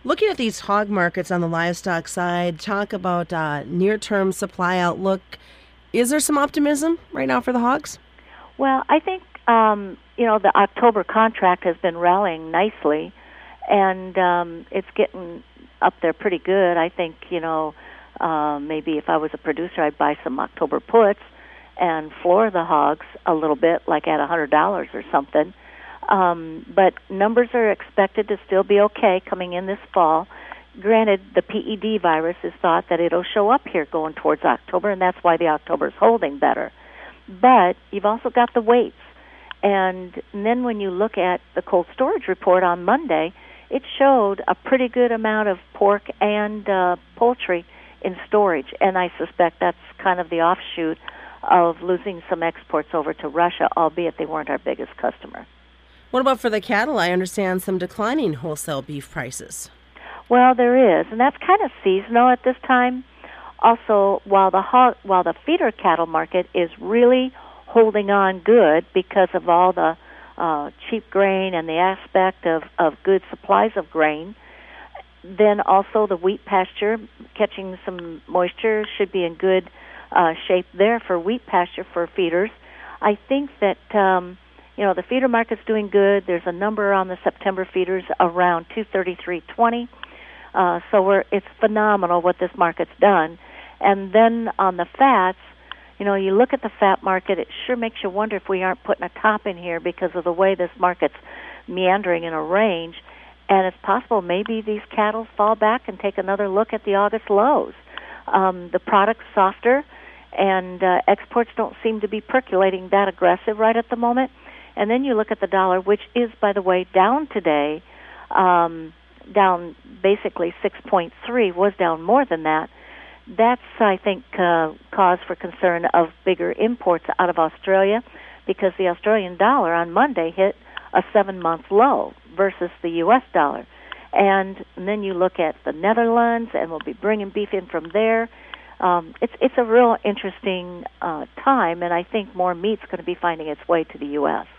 Looking at these hog markets on the livestock side, talk about near-term supply outlook. Is there some optimism right now for the hogs? Well, I think the October contract has been rallying nicely, and it's getting up there pretty good. I think maybe if I was a producer, I'd buy some October puts and floor the hogs a little bit, like at $100 or something. But numbers are expected to still be okay coming in this fall. Granted, the PED virus is thought that it'll show up here going towards October, and that's why the October is holding better. But you've also got the weights. And then when you look at the cold storage report on Monday, it showed a pretty good amount of pork and poultry in storage. And I suspect that's kind of the offshoot of losing some exports over to Russia, albeit they weren't our biggest customer. What about for the cattle? I understand some declining wholesale beef prices. Well, there is, and that's kind of seasonal at this time. Also, while the feeder cattle market is really holding on good because of all the cheap grain and the aspect of good supplies of grain, then also the wheat pasture catching some moisture should be in good shape there for wheat pasture for feeders. I think that the feeder market's doing good. There's a number on the September feeders around 233.20. So it's phenomenal what this market's done. And then on the fats, you look at the fat market, it sure makes you wonder if we aren't putting a top in here because of the way this market's meandering in a range. And it's possible maybe these cattle fall back and take another look at the August lows. The product's softer, and exports don't seem to be percolating that aggressive right at the moment. And then you look at the dollar, which is, by the way, down today, down basically 6.3, was down more than that. That's, I think, cause for concern of bigger imports out of Australia because the Australian dollar on Monday hit a 7-month low versus the U.S. dollar. And then you look at the Netherlands, and we'll be bringing beef in from there. It's a real interesting time, and I think more meat's going to be finding its way to the U.S.